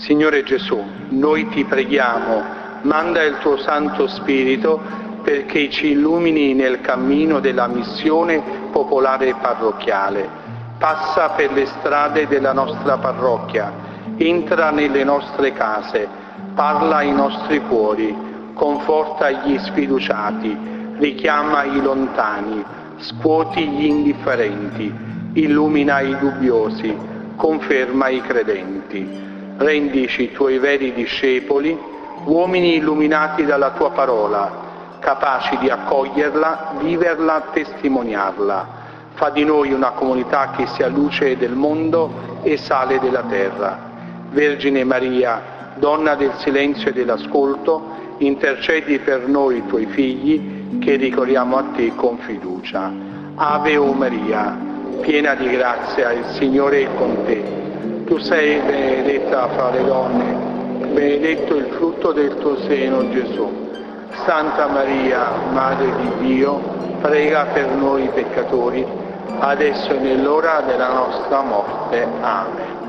Signore Gesù, noi ti preghiamo, manda il tuo Santo Spirito perché ci illumini nel cammino della missione popolare e parrocchiale. Passa per le strade della nostra parrocchia, entra nelle nostre case, parla ai nostri cuori, conforta gli sfiduciati, richiama i lontani, scuoti gli indifferenti, illumina i dubbiosi, conferma i credenti. Rendici tuoi veri discepoli, uomini illuminati dalla tua parola, capaci di accoglierla, viverla, testimoniarla. Fa di noi una comunità che sia luce del mondo e sale della terra. Vergine Maria, donna del silenzio e dell'ascolto, intercedi per noi tuoi figli che ricorriamo a te con fiducia. Ave o Maria, piena di grazia, il Signore è con te. Tu sei benedetta fra le donne, benedetto il frutto del tuo seno, Gesù. Santa Maria, Madre di Dio, prega per noi peccatori, adesso e nell'ora della nostra morte. Amen.